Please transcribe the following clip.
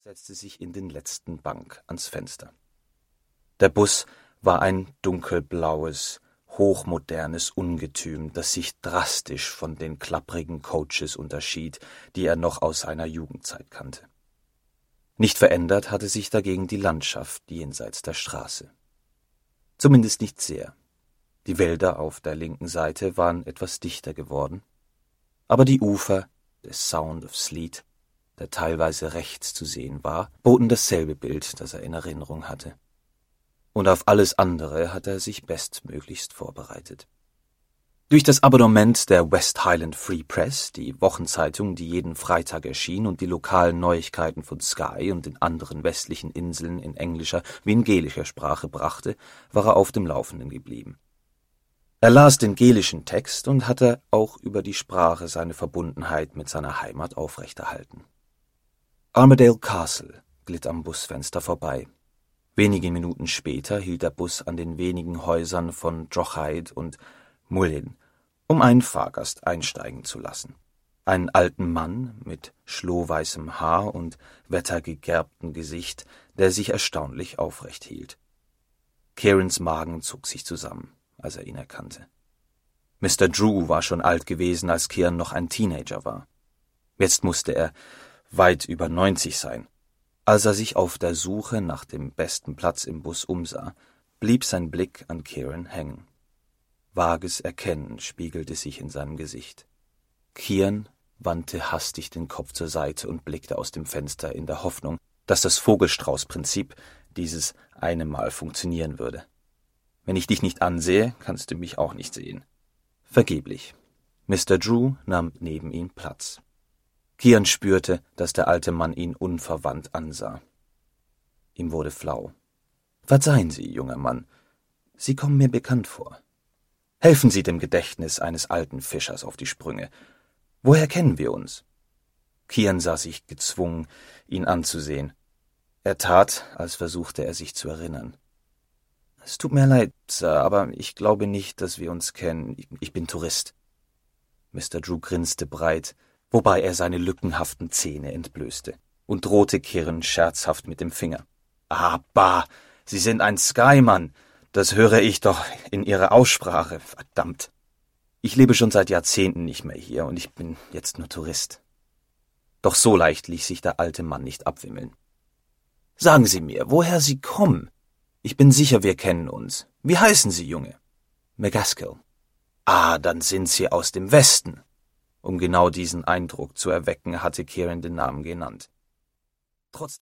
setzte sich in den letzten Bank ans Fenster. Der Bus war ein dunkelblaues, hochmodernes Ungetüm, das sich drastisch von den klapprigen Coaches unterschied, die er noch aus seiner Jugendzeit kannte. Nicht verändert hatte sich dagegen die Landschaft jenseits der Straße. Zumindest nicht sehr. Die Wälder auf der linken Seite waren etwas dichter geworden, aber die Ufer des Sound of Sleat, der teilweise rechts zu sehen war, boten dasselbe Bild, das er in Erinnerung hatte. Und auf alles andere hatte er sich bestmöglichst vorbereitet. Durch das Abonnement der West Highland Free Press, die Wochenzeitung, die jeden Freitag erschien und die lokalen Neuigkeiten von Skye und den anderen westlichen Inseln in englischer wie in gälischer Sprache brachte, war er auf dem Laufenden geblieben. Er las den gälischen Text und hatte auch über die Sprache seine Verbundenheit mit seiner Heimat aufrechterhalten. Armadale Castle glitt am Busfenster vorbei. Wenige Minuten später hielt der Bus an den wenigen Häusern von Droghide und Mullin, um einen Fahrgast einsteigen zu lassen. Einen alten Mann mit schlohweißem Haar und wettergegerbtem Gesicht, der sich erstaunlich aufrecht hielt. Kierans Magen zog sich zusammen, als er ihn erkannte. Mr. Drew war schon alt gewesen, als Kieran noch ein Teenager war. Jetzt musste er weit über 90 sein. Als er sich auf der Suche nach dem besten Platz im Bus umsah, blieb sein Blick an Kieran hängen. Vages Erkennen spiegelte sich in seinem Gesicht. Kieran wandte hastig den Kopf zur Seite und blickte aus dem Fenster in der Hoffnung, dass das Vogelstrauß-Prinzip dieses eine Mal funktionieren würde. »Wenn ich dich nicht ansehe, kannst du mich auch nicht sehen.« Vergeblich. Mr. Drew nahm neben ihm Platz. Kieran spürte, dass der alte Mann ihn unverwandt ansah. Ihm wurde flau. »Verzeihen Sie, junger Mann, Sie kommen mir bekannt vor. Helfen Sie dem Gedächtnis eines alten Fischers auf die Sprünge. Woher kennen wir uns?« Kieran sah sich gezwungen, ihn anzusehen. Er tat, als versuchte er sich zu erinnern. »Es tut mir leid, Sir, aber ich glaube nicht, dass wir uns kennen. Ich bin Tourist.« Mr. Drew grinste breit, wobei er seine lückenhaften Zähne entblößte, und drohte Kieran scherzhaft mit dem Finger. »Ah, bah, Sie sind ein Skye-Mann. Das höre ich doch in Ihrer Aussprache, verdammt. Ich lebe schon seit Jahrzehnten nicht mehr hier, und ich bin jetzt nur Tourist.« Doch so leicht ließ sich der alte Mann nicht abwimmeln. »Sagen Sie mir, woher Sie kommen? Ich bin sicher, wir kennen uns. Wie heißen Sie, Junge?« »McGaskill.« »Ah, dann sind Sie aus dem Westen.« Um genau diesen Eindruck zu erwecken, hatte Kieran den Namen genannt. Trotz